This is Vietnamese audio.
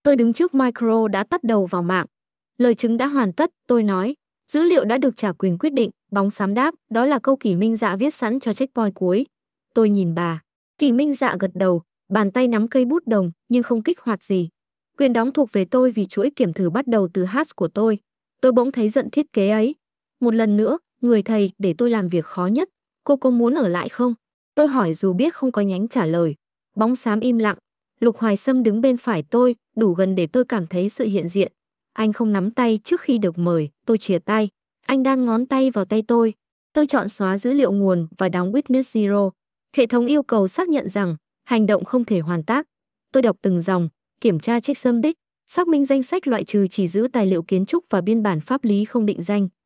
Tôi đứng trước micro đã tắt đầu vào mạng. Lời chứng đã hoàn tất, tôi nói. Dữ liệu đã được trả quyền quyết định, bóng xám đáp, đó là câu Kỷ Minh Dạ viết sẵn cho checkpoint cuối. Tôi nhìn bà. Kỷ Minh Dạ gật đầu, bàn tay nắm cây bút đồng nhưng không kích hoạt gì. Quyền đóng thuộc về tôi vì chuỗi kiểm thử bắt đầu từ hash của tôi. Tôi bỗng thấy giận thiết kế ấy. Một lần nữa, người thầy để tôi làm việc khó nhất. Cô có muốn ở lại không? Tôi hỏi dù biết không có nhánh trả lời. Bóng xám im lặng. Lục Hoài Sâm đứng bên phải tôi, đủ gần để tôi cảm thấy sự hiện diện. Anh không nắm tay trước khi được mời, tôi chìa tay. Anh đang ngón tay vào tay tôi. Tôi chọn xóa dữ liệu nguồn và đóng Witness Zero. Hệ thống yêu cầu xác nhận rằng hành động không thể hoàn tác. Tôi đọc từng dòng, kiểm tra checksum đích, xác minh danh sách loại trừ chỉ giữ tài liệu kiến trúc và biên bản pháp lý không định danh.